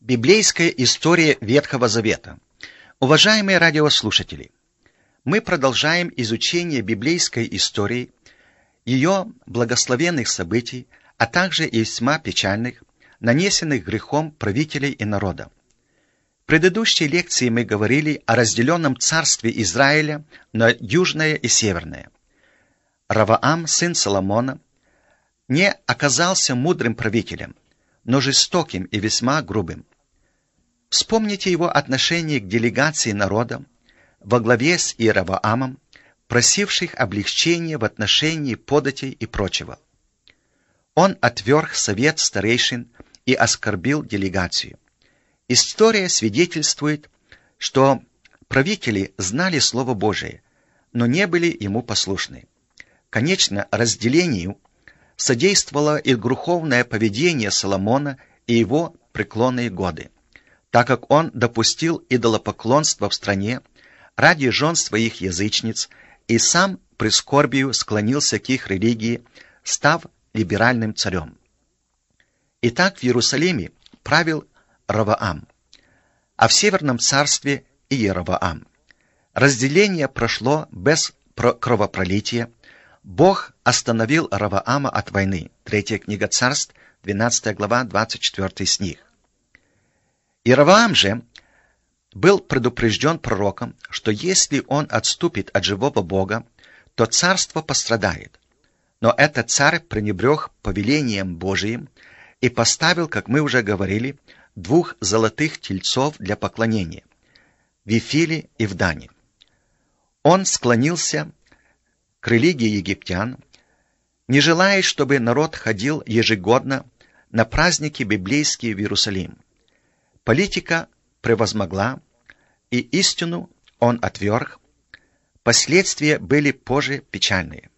Библейская история Ветхого Завета. Уважаемые радиослушатели, мы продолжаем изучение библейской истории, ее благословенных событий, а также и весьма печальных, нанесенных грехом правителей и народа. В предыдущей лекции мы говорили о разделенном царстве Израиля на южное и северное. Ровоам, сын Соломона, не оказался мудрым правителем, но жестоким и весьма грубым. Вспомните его отношение к делегации народа во главе с Иеровоамом, просивших облегчения в отношении податей и прочего. Он отверг совет старейшин и оскорбил делегацию. История свидетельствует, что правители знали Слово Божие, но не были ему послушны. Конечно, разделению содействовало и греховное поведение Соломона и его преклонные годы, так как он допустил идолопоклонство в стране ради жен своих язычниц и сам прискорбию склонился к их религии, став либеральным царем. Итак, в Иерусалиме правил Ровоам, а в Северном царстве Иеровоам. Разделение прошло без кровопролития. Бог остановил Ровоама от войны. 3 книга Царств, 12 глава, 24 стих. Иеровоам же был предупрежден пророком, что если он отступит от живого Бога, то царство пострадает. Но этот царь пренебрег повелением Божиим и поставил, как мы уже говорили, 2 золотых тельцов для поклонения в Вифиле и в Дане. Он склонился к религии египтян, не желая, чтобы народ ходил ежегодно на праздники библейские в Иерусалим. Политика превозмогла, и истину он отверг. Последствия были позже печальные.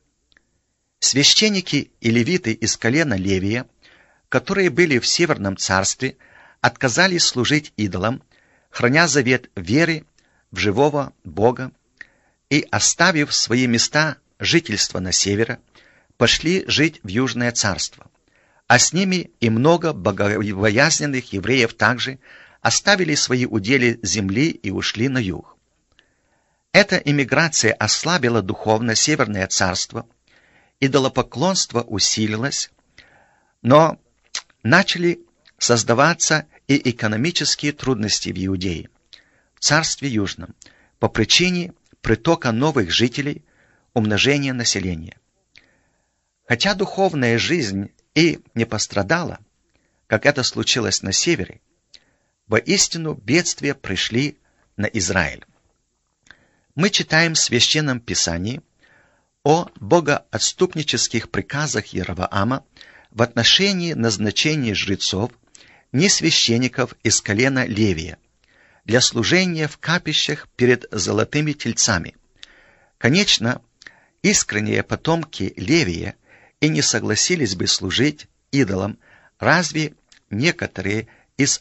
Священники и левиты из колена Левия, которые были в Северном царстве, отказались служить идолам, храня завет веры в живого Бога, и, оставив свои места жительства на севере, пошли жить в Южное царство. А с ними и много богобоязненных евреев также оставили свои удели земли и ушли на юг. Эта эмиграция ослабила духовно Северное царство, идолопоклонство усилилось, но начали создаваться и экономические трудности в Иудее, в царстве Южном, по причине притока новых жителей, умножения населения. Хотя духовная жизнь и не пострадала, как это случилось на севере, воистину бедствия пришли на Израиль. Мы читаем в Священном Писании о богоотступнических приказах Иеровоама в отношении назначения жрецов, не священников из колена Левия, для служения в капищах перед золотыми тельцами. Конечно, искренние потомки Левия и не согласились бы служить идолам, разве некоторые из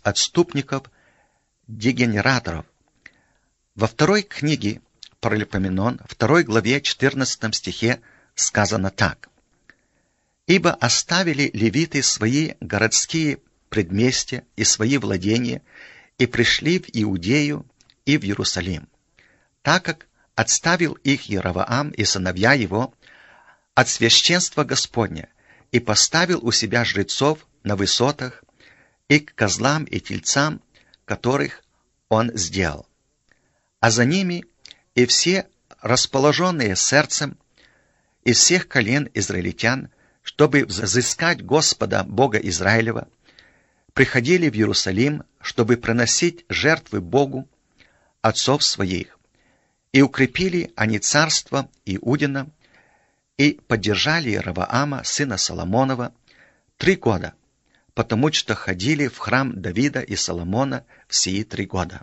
отступников-дегенераторов. Во 2 книге Паралипоменон, 2 главе 14 стихе сказано так: «Ибо оставили левиты свои городские предместья и свои владения, и пришли в Иудею и в Иерусалим, так как отставил их Иеровоам и сыновья его от священства Господня, и поставил у себя жрецов на высотах и к козлам и тельцам, которых он сделал. А за ними и все расположенные сердцем из всех колен израильтян, чтобы взыскать Господа Бога Израилева, приходили в Иерусалим, чтобы приносить жертвы Богу отцов своих. И укрепили они царство Иудина, и поддержали Ровоама, сына Соломонова, 3 года, потому что ходили в храм Давида и Соломона в сии 3 года.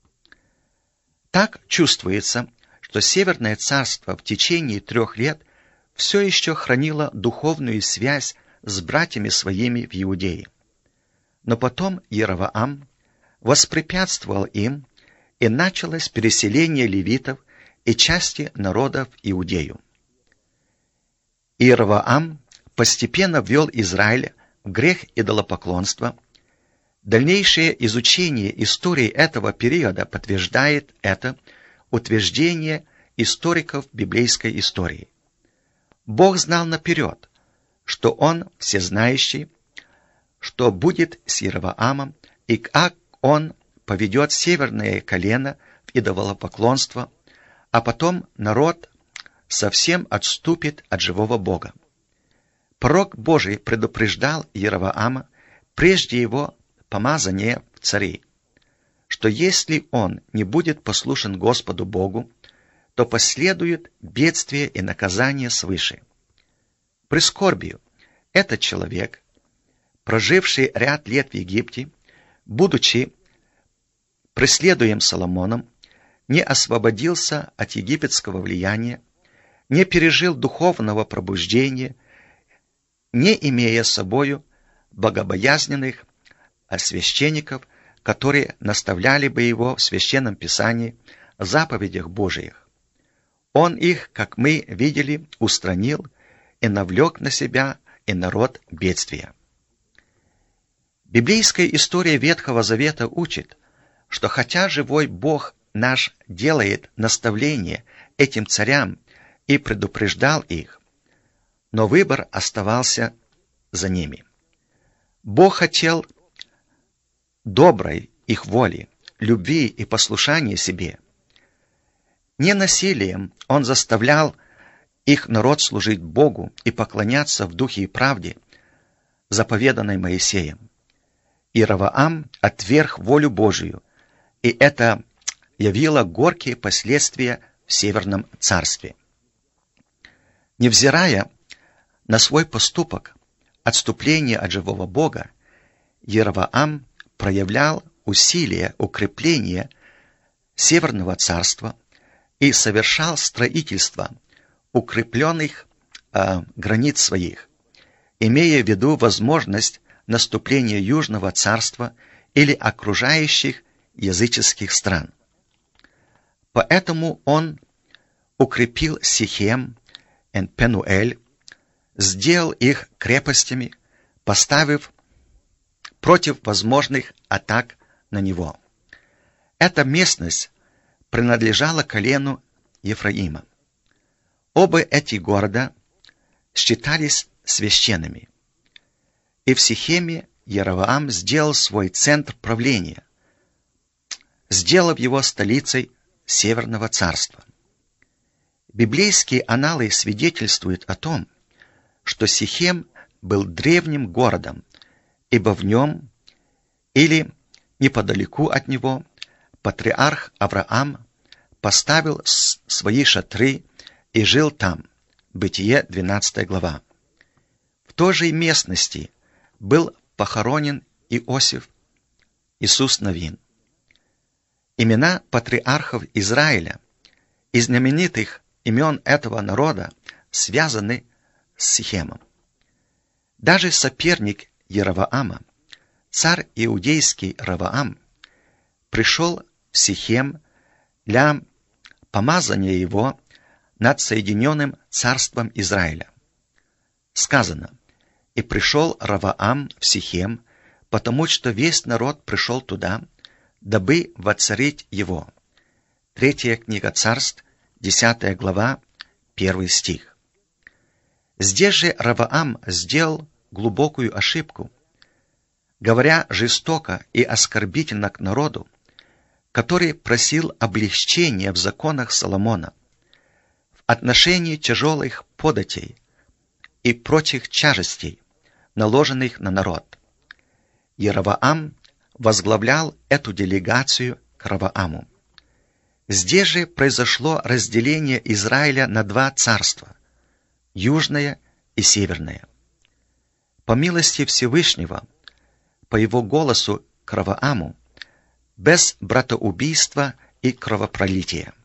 Так чувствуется, что Северное царство в течение 3 лет все еще хранило духовную связь с братьями своими в Иудее. Но потом Иеровоам воспрепятствовал им, и началось переселение левитов и части народа в Иудею. Иеровоам постепенно ввел Израиль в грех идолопоклонства, Дальнейшее изучение истории этого периода подтверждает это утверждение историков библейской истории. Бог знал наперед, что Он всезнающий, что будет с Иеровоамом и как он поведет северное колено в идолопоклонство, а потом народ совсем отступит от живого Бога. Пророк Божий предупреждал Иеровоама прежде его помазания в цари, что если он не будет послушен Господу Богу, то последует бедствие и наказание свыше. Прискорбию, этот человек, проживший ряд лет в Египте, будучи преследуем Соломоном, не освободился от египетского влияния, не пережил духовного пробуждения, не имея с собою богобоязненных священников, которые наставляли бы его в Священном Писании, в заповедях Божиих. Он их, как мы видели, устранил и навлек на себя и народ бедствия. Библейская история Ветхого Завета учит, что хотя живой Бог наш делает наставление этим царям и предупреждал их, но выбор оставался за ними. Бог хотел доброй их воли, любви и послушания себе. Не насилием Он заставлял их народ служить Богу и поклоняться в духе и правде, заповеданной Моисеем. Иеровоам отверг волю Божию, и это явило горькие последствия в Северном царстве. Невзирая на свой поступок отступления от живого Бога, Иеровоам проявлял усилия укрепления Северного царства и совершал строительство укрепленных границ своих, имея в виду возможность наступления Южного царства или окружающих языческих стран. Поэтому он укрепил Сихем и Пенуэль, сделал их крепостями, поставив против возможных атак на него. Эта местность принадлежала колену Ефраима. Оба эти города считались священными. И в Сихеме Иеровоам сделал свой центр правления, сделав его столицей Северного царства. Библейские аналы свидетельствуют о том, что Сихем был древним городом, ибо в нем или неподалеку от него патриарх Авраам поставил свои шатры и жил там. Бытие, 12 глава. В той же местности был похоронен Иосиф, Иисус Навин. Имена патриархов Израиля и знаменитых имен этого народа связаны с Сихемом. Даже соперник Иеровоама, царь иудейский Ровоам, пришел в Сихем для помазания его над Соединенным Царством Израиля. Сказано: «И пришел Ровоам в Сихем, потому что весь народ пришел туда, дабы воцарить его». 3 книга Царств, 10 глава, 1 стих. Здесь же Ровоам сделал глубокую ошибку, говоря жестоко и оскорбительно к народу, который просил облегчения в законах Соломона в отношении тяжелых податей и прочих тяжестей, наложенных на народ. Иеровоам возглавлял эту делегацию к Ровоаму. Здесь же произошло разделение Израиля на два царства – южное и северное. По милости Всевышнего, по его голосу к Ровоаму, без братоубийства и кровопролития.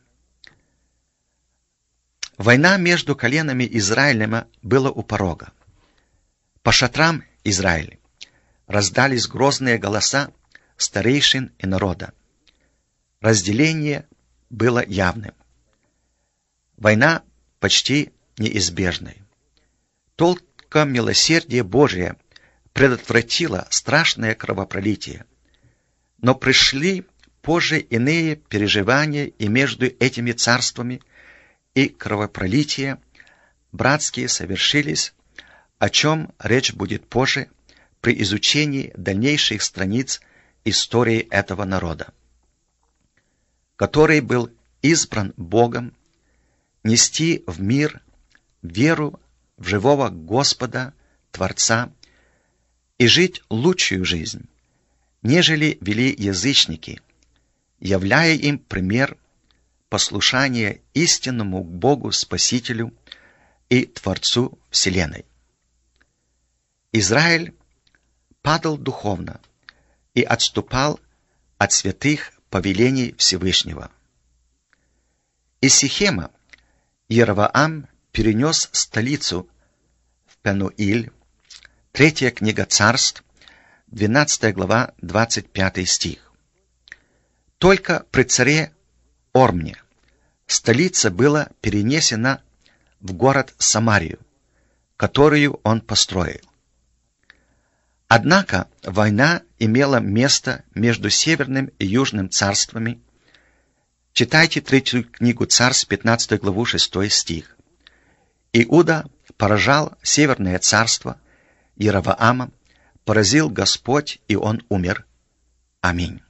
Война между коленами Израилема была у порога. По шатрам Израиля раздались грозные голоса старейшин и народа. Разделение было явным. Война почти неизбежной. Только милосердие Божие предотвратила страшное кровопролитие. Но пришли позже иные переживания, и между этими царствами и кровопролития братские совершились, о чем речь будет позже при изучении дальнейших страниц истории этого народа, который был избран Богом нести в мир веру в живого Господа, Творца, и жить лучшую жизнь, нежели вели язычники, являя им пример послушания истинному Богу Спасителю и Творцу Вселенной. Израиль падал духовно и отступал от святых повелений Всевышнего. Из Сихема Иеровоам перенес столицу в Пенуиль. 3 книга Царств, 12 глава, 25 стих. Только при царе Ормне столица была перенесена в город Самарию, которую он построил. Однако война имела место между Северным и Южным царствами. Читайте 3 книгу Царств, 15 главу, 6 стих. Иуда поражал Северное царство Иеровоама, поразил Господь, и он умер. Аминь.